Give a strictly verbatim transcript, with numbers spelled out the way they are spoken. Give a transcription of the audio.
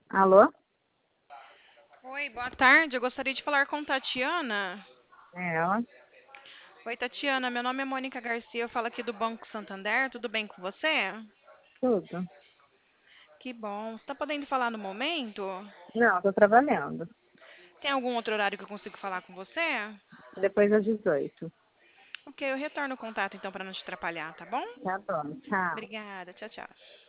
Alô? Oi, boa tarde. Eu gostaria de falar com Tatiana. É ela? Oi, Tatiana. Meu nome é Mônica Garcia. Eu falo aqui do Banco Santander. Tudo bem com você? Tudo. Que bom. Você está podendo falar no momento? Não, tô trabalhando. Tem algum outro horário que eu consigo falar com você? Depois das dezoito. Ok, eu retorno o contato então para não te atrapalhar, tá bom? Tá bom, tchau. Obrigada. Tchau, tchau.